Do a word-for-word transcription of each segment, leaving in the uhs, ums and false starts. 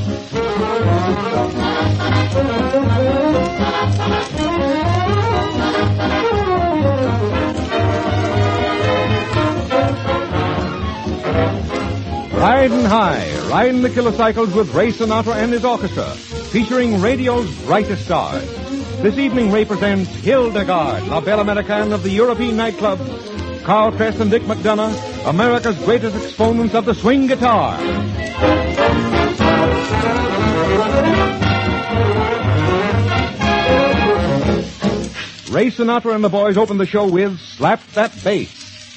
Riding high, riding the kilocycles with Ray Sinatra and his orchestra, featuring radio's brightest stars. This evening, Ray presents Hildegard, La Belle Americaine of the European nightclubs, Carl Kress and Dick McDonough, America's greatest exponents of the swing guitar. Ray Sinatra and the boys open the show with Slap That Bass.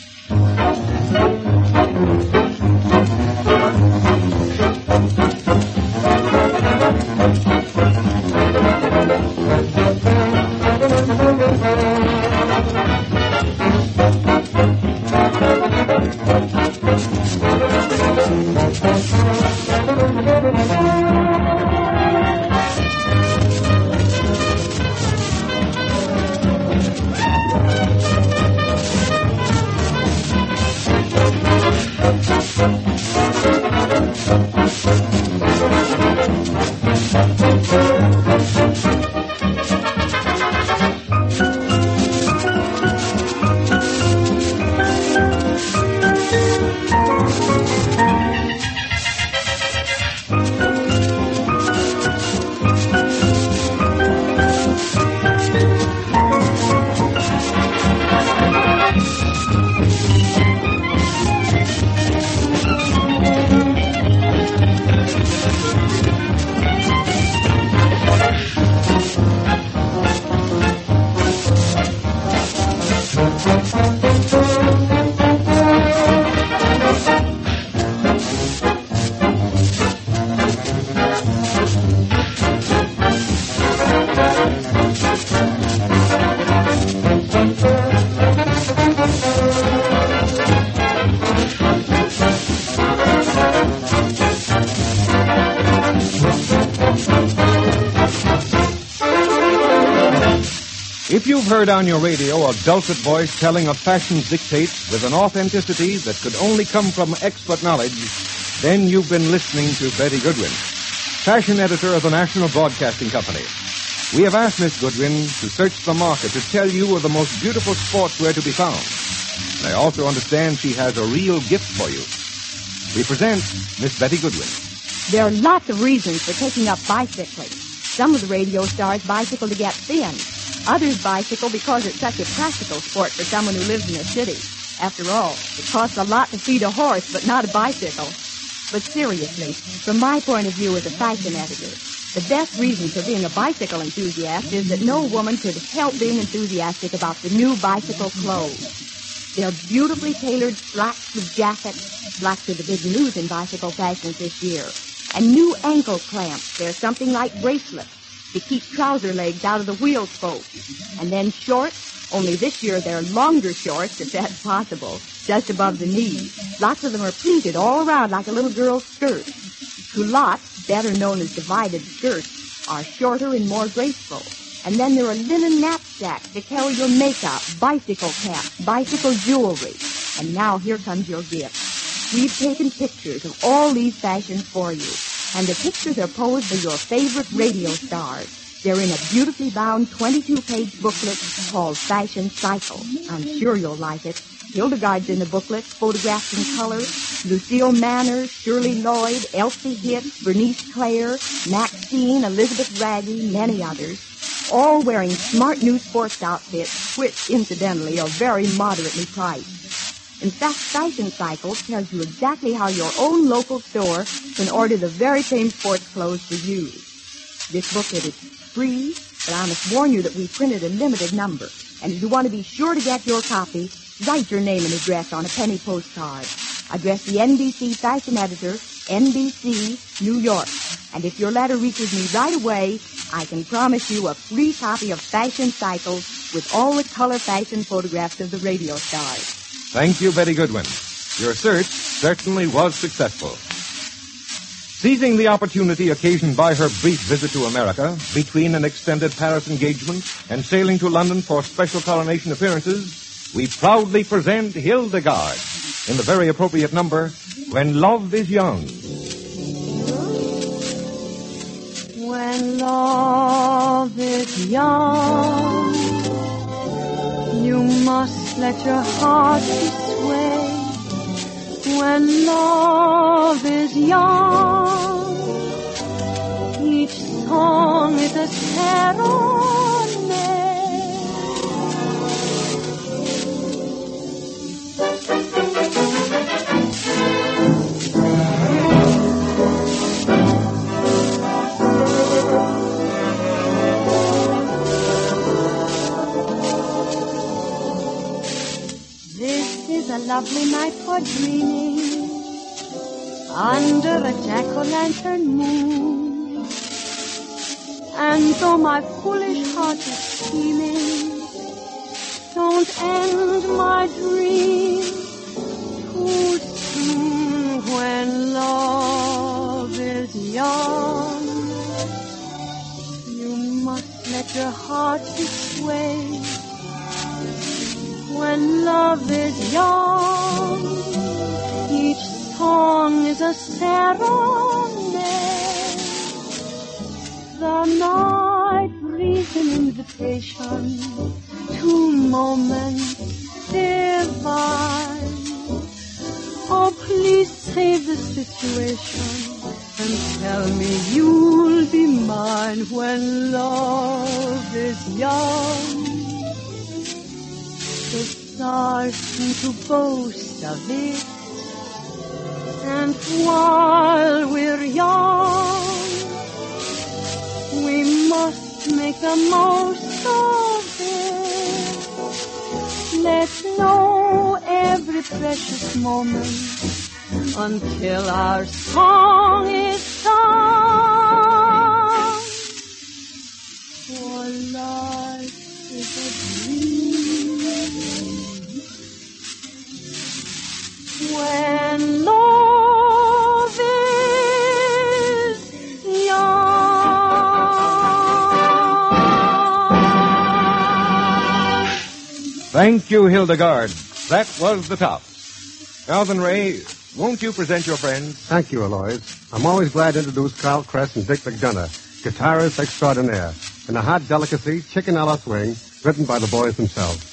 If you've heard on your radio a dulcet voice telling of fashion's dictates with an authenticity that could only come from expert knowledge, then you've been listening to Betty Goodwin, fashion editor of the National Broadcasting Company. We have asked Miss Goodwin to search the market to tell you of the most beautiful sportswear to be found. And I also understand she has a real gift for you. We present Miss Betty Goodwin. There are lots of reasons for taking up bicycling. Some of the radio stars bicycle to get thin. Others bicycle because it's such a practical sport for someone who lives in a city. After all, it costs a lot to feed a horse, but not a bicycle. But seriously, from my point of view as a fashion editor, the best reason for being a bicycle enthusiast is that no woman could help being enthusiastic about the new bicycle clothes. They're beautifully tailored slacks with jackets. Slacks are the big news in bicycle fashions this year. And new ankle clamps. They're something like bracelets to keep trouser legs out of the wheel spokes. And then shorts, only this year they're longer shorts, if that's possible, just above the knees. Lots of them are pleated all around like a little girl's skirt. Culottes, better known as divided skirts, are shorter and more graceful. And then there are linen knapsacks to carry your makeup, bicycle caps, bicycle jewelry. And now here comes your gift. We've taken pictures of all these fashions for you. And the pictures are posed by your favorite radio stars. They're in a beautifully bound twenty-two page booklet called Fashion Cycle. I'm sure you'll like it. Hildegard's in the booklet, photographed in color. Lucille Manners, Shirley Lloyd, Elsie Hitz, Bernice Clare, Maxine, Elizabeth Raggy, many others. All wearing smart new sports outfits, which, incidentally, are very moderately priced. In fact, Fashion Cycle tells you exactly how your own local store can order the very same sports clothes for you. This booklet is free, but I must warn you that we printed a limited number. And if you want to be sure to get your copy, write your name and address on a penny postcard. Address the N B C Fashion Editor, N B C, New York. And if your letter reaches me right away, I can promise you a free copy of Fashion Cycles with all the color fashion photographs of the radio stars. Thank you, Betty Goodwin. Your search certainly was successful. Seizing the opportunity occasioned by her brief visit to America, between an extended Paris engagement and sailing to London for special coronation appearances, we proudly present Hildegard in the very appropriate number, When Love is Young. is young. You must let your heart be sway when love is young. Each song is a serenade. This is a lovely night for dreaming under a jack-o'-lantern moon. And though my foolish heart is scheming, don't end my dream too soon. When love is young, you must let your heart be swayed. When love is young, each song is a serenade. The night breathes an invitation to moments divine. Oh, please save the situation and tell me you'll be mine. When love is young, the stars seem to boast of it. And while we're young, we must make the most of it. Let's know every precious moment until our song is sung. For life is a dream. When love is young. Thank you, Hildegard. That was the top. Alvin Ray, won't you present your friends? Thank you, Aloys. I'm always glad to introduce Carl Kress and Dick McDonough, guitarists extraordinaire, and a hot delicacy, Chicken a la Swing, written by the boys themselves.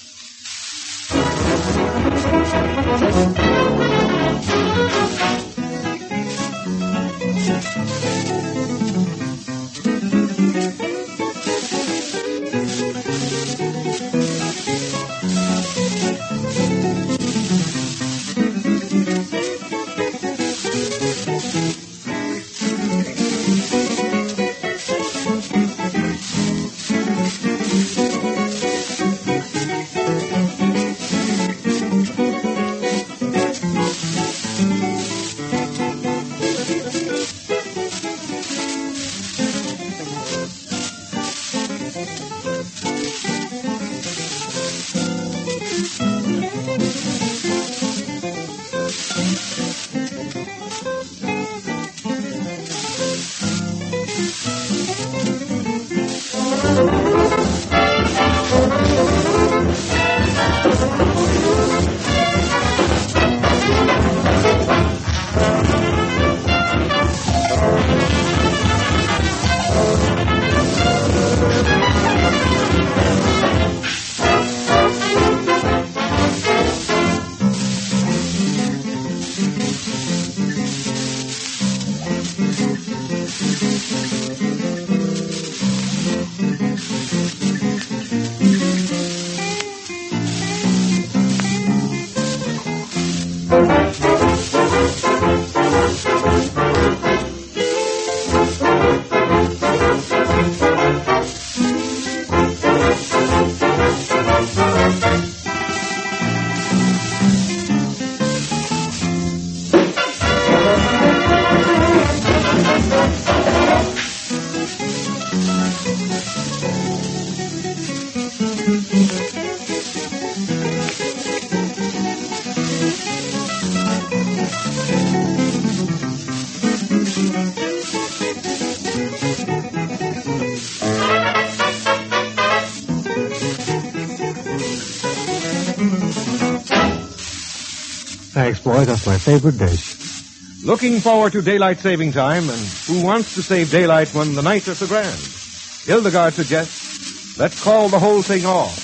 Thanks, boys. That's my favorite dish. Looking forward to daylight saving time, and who wants to save daylight when the nights are so grand? Hildegard suggests Let's call the whole thing off.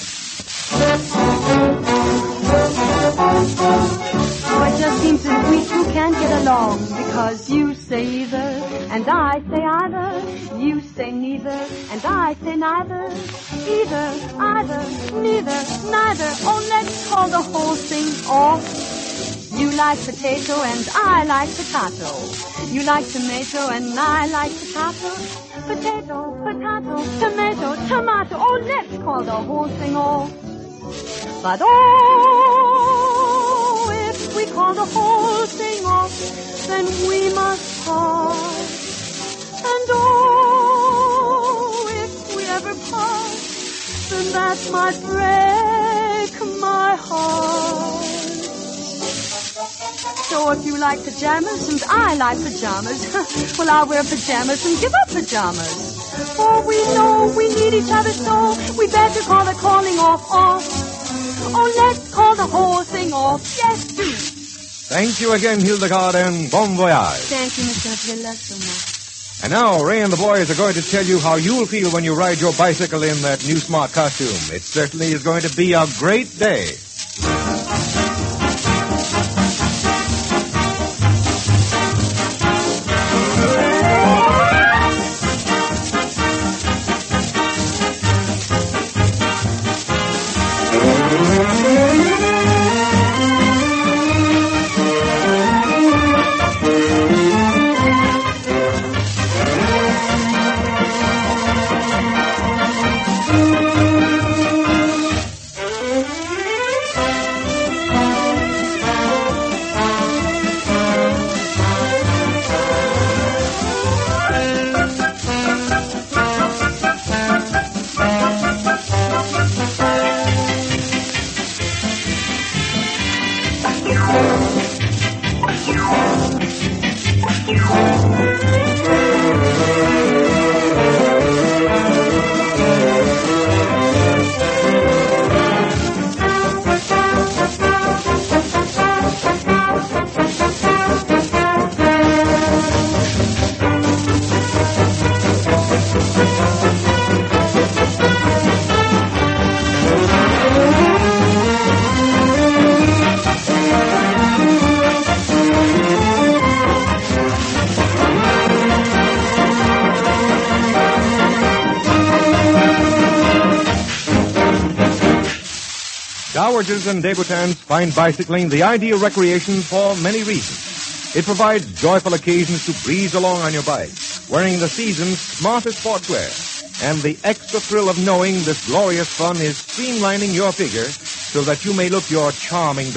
Oh, it just seems that we two can't get along because you say either and I say either. You say neither and I say neither. Either, either, neither, neither. Oh, let's call the whole thing off. You like potato and I like potato. You like tomato and I like potato. Potato, potato, tomato, tomato. Oh, let's call the whole thing off. But oh, if we call the whole thing off, then we must part. And oh, if we ever part, then that might break my heart. So if you like pajamas and I like pajamas, well, I'll wear pajamas and give up pajamas. For we know we need each other so we better call the calling off off. Oh, let's call the whole thing off. Yes, do. Thank you again, Hildegard, and bon voyage. Thank you, Mister Villa, so much. And now, Ray and the boys are going to tell you how you'll feel when you ride your bicycle in that new smart costume. It certainly is going to be a great day. Dowagers and debutantes find bicycling the ideal recreation for many reasons. It provides joyful occasions to breeze along on your bike, wearing the season's smartest sportswear, and the extra thrill of knowing this glorious fun is streamlining your figure so that you may look your charming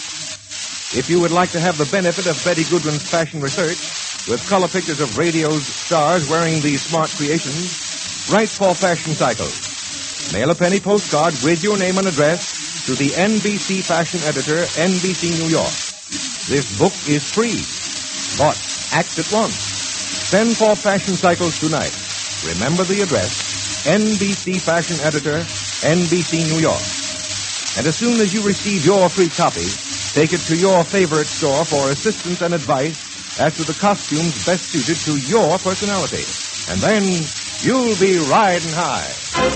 best. If you would like to have the benefit of Betty Goodwin's fashion research, with color pictures of radio's stars wearing these smart creations, write for Fashion Cycles. Mail a penny postcard with your name and address to the N B C Fashion Editor, N B C New York. This book is free, but act at once. Send for Fashion Cycles tonight. Remember the address, N B C Fashion Editor, N B C New York. And as soon as you receive your free copy, take it to your favorite store for assistance and advice as to the costumes best suited to your personality. And then you'll be riding high.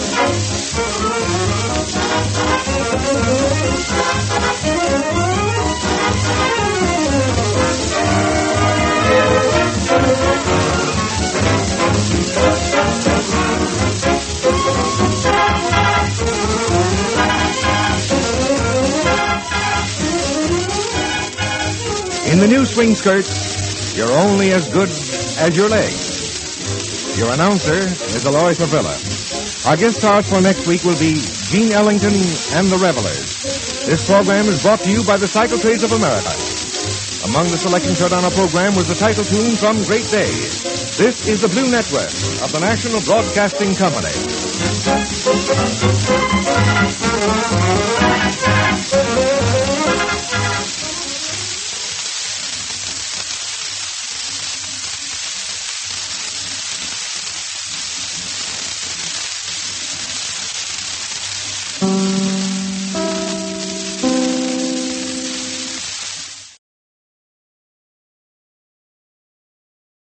In the new swing skirts, you're only as good as your legs. Your announcer is Alois Avila. Our guest stars for next week will be Gene Ellington and the Revelers. This program is brought to you by the Cycle Trades of America. Among the selections heard on our program was the title tune from Great Day. This is the Blue Network of the National Broadcasting Company.